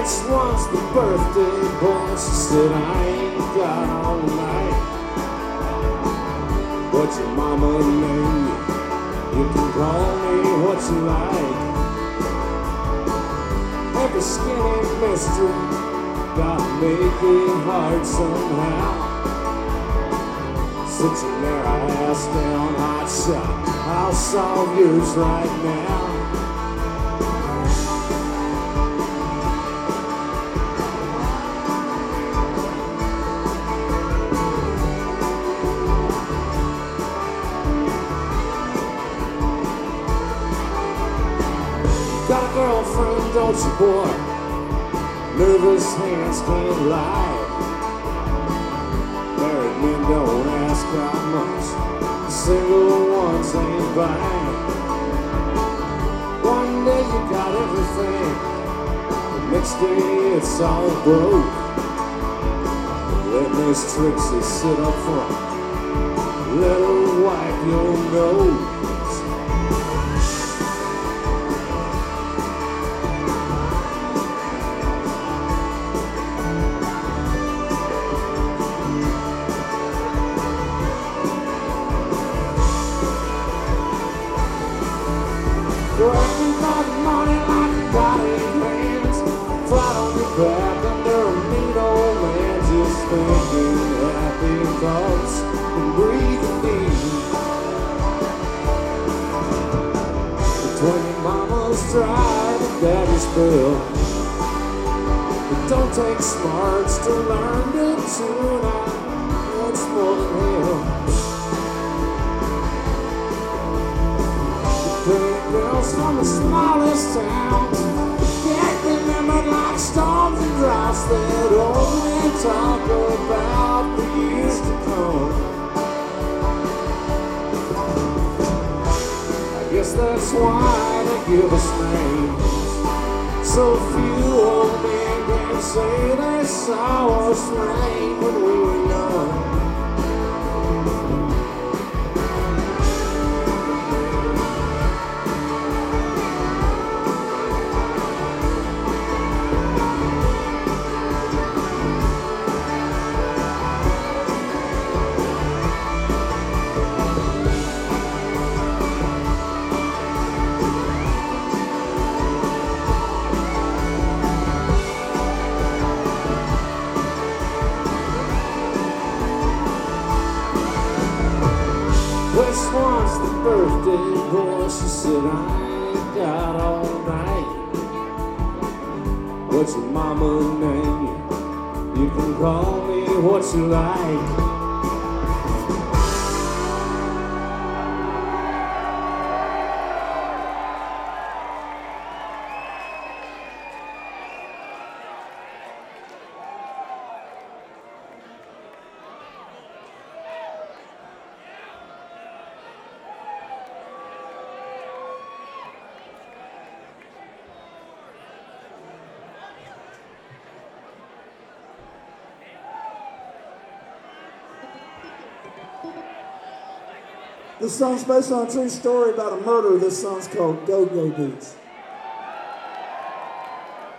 This was the birthday boy. She said, I ain't got all night. What's your mama name? You can call me what you like. Every skinny mister gotta make it hard somehow. Sitting there, ass down, hot shot. I'll solve yours right now. Got a girlfriend, don't you, boy? Nervous hands can't lie. Married men don't ask how much. Single ones ain't buying. One day you got everything, the next day it's all broke. Let Miss Trixie sit up front, let her wipe your nose. Working for the money like a body in hands, flat on your back under a mean old man, just thinking happy thoughts and breathing deep. Between mama's drive and daddy's bill, it don't take smarts to learn to tune out what's more than hell. Girls from the smallest towns can't remember like storms and droughts that only talk about the years to come. I guess that's why they give us names. So few old men can say they saw us rain when we were young. This was the birthday boy. She said, I ain't got all night. What's your mama name? You can call me what you like. This song's based on a true story about a murder. This song's called Go Go Boots.